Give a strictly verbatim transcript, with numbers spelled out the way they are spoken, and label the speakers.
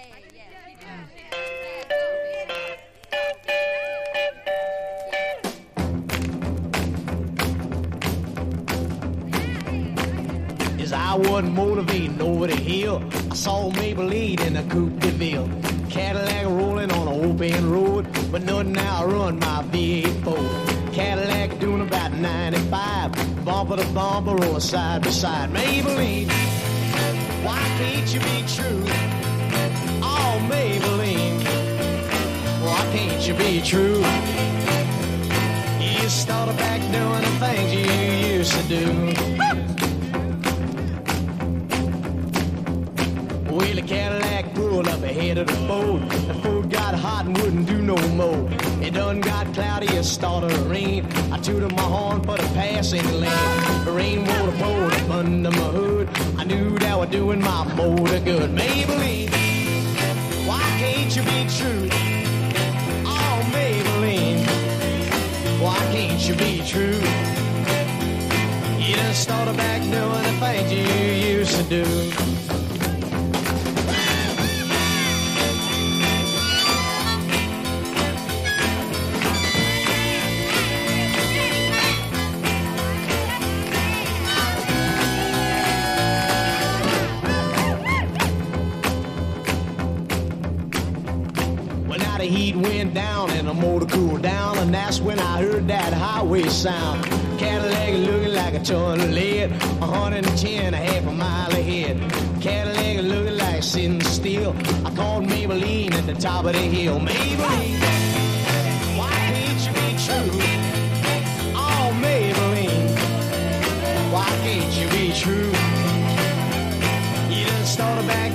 Speaker 1: As I wasn't motivating over the hill, I saw Maybelline in a Coupe de Ville. Cadillac rolling on an open road, but nothing outrun my V eight Ford. Cadillac doing about ninety-five, bumper to bumper or side by side. Maybelline, why can't you be true? Oh, Maybelline, why can't you be true? You started back doing the things you used to do. Well, the Cadillac pulled up ahead of the Ford. The Ford got hot and wouldn't do no more. It done got cloudy, it started to rain. I tooted my horn for the passing lane. The rainwater poured up under my hood. I knew that was doing my motor good. Maybelline, why can't you be true? Oh, Maybelline, why can't you be true? You done started back doing the things you used to do. The heat went down and the motor cooled down, and that's when I heard that highway sound. Cadillac looking like a ton of lead, one hundred ten, a half a mile ahead. Cadillac looking like sitting still. I called Maybelline at the top of the hill. Maybelline, why can't you be true? Oh, Maybelline, why can't you be true? You done started back